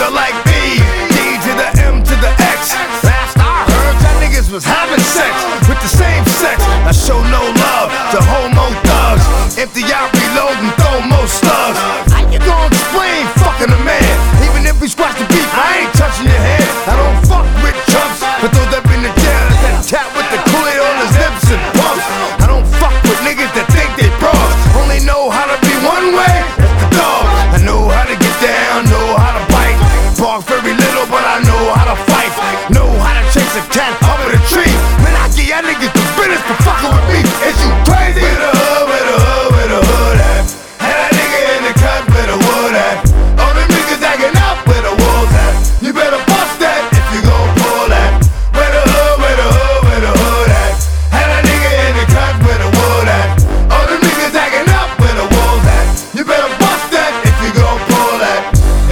spelled like B, D to the M to the X. Last I heard, y'all niggas was having sex with the same sex. I show no love to homo thugs. Empty out, reload, and throw most slugs. How you gon' explain fucking a man? Even if we squash the beef, I ain't touching your head. I don't fuck with chumps, but those that been to jail, that cat with the Kool-Aid on his lips and pumps. I don't fuck with niggas that think they bros. Only know how to be one way, that's the dog. I know how to get down, know how to bite. Bark very little, but I know how to fight. Know how to chase a cat up in a tree. Man, I give y'all niggas the business for fucking with me. Is you crazy? Where the hood, where the hood, where the hood at? Had that nigga in the cut, where the wood at? All them niggas acting up, where the wolves at? You better bust that if you gon' pull that. Where the hood, where the hood, where the hood at? Had that nigga in the cut, where the wood at? All them niggas acting up, where the wolves at? You better bust that if you gon' pull that.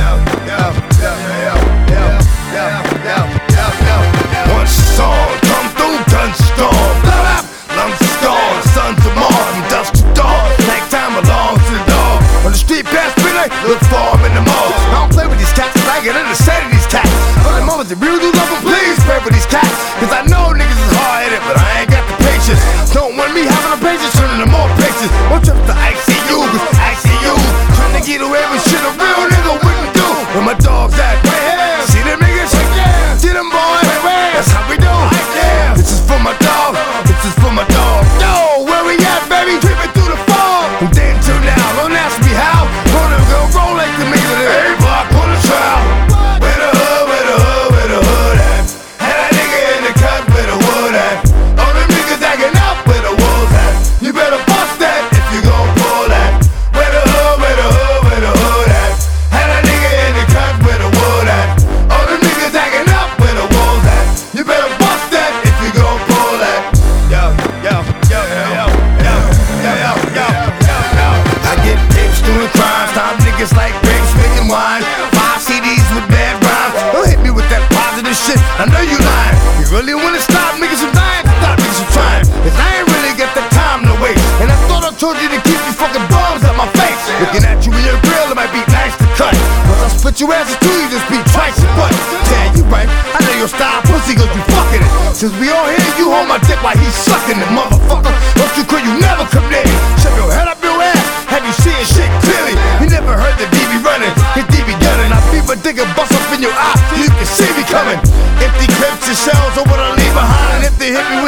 One song, come through, gun storm. Blow up, lungs of storm, sons of Mars, from dusk to dawn. Nighttime belongs to the dog. On the street past midnight, look for him in the mall. I don't play with these cats, I get understand of these cats. But the mothers that really do love them, please pray for these cats. Cause I know niggas is hard-headed, but I ain't got the patience. Don't want me having a patience, turning to more patience. One trip to ICU, cause ICU trying to get away with shit a real nigga wouldn't do. Where my dogs at? Right here. See them niggas? Right there. See them boys? Right where? That's how we do. Right there. This is for my dog. This is for my dog. Yo, where we at, baby? Creeping through the fog. From then till now, don't ask me how. Gonna go roll like the niggas of the A-block on the trial. Where the hood, where the hood, where the hood at? Had that nigga in the cut, where the wood at? All them niggas acting up, where the wolves at? You better bust that if you gon' pull that. Where the hood, where the hood, where the hood at? Had that nigga in the cut, where the wood at? All them niggas acting up, where the wolves at? You better bust that if you gon' pull that. Yo, yo, yo, yo, yo, yo, yo, yo, yo, yo. I get tips doing crimes, time niggas like grapes making wine. 5 CDs with bad rhymes. Don't hit me with that positive shit, I know you lying. You really wanna stop niggas from dying? Stop niggas from trying. Cause I ain't really got the time to waste. And I thought I told you to keep these fucking bombs out my face. Looking at you in your grill, it might be nice to cut. Once I split your ass in two, you just be twice your butt. Yeah, you right, I know your style pussy cause you fucking it. Since we all here, you hold my dick while he's sucking it, motherfucker. Don't you quit, you never come near me. Shove your head up your ass, have you seeing shit clearly? You never heard the DB running, his DB gunning. I beat my dick and bust up in your eye so you can see me coming. Empty clips and shells are what I leave behind. And if they hit me with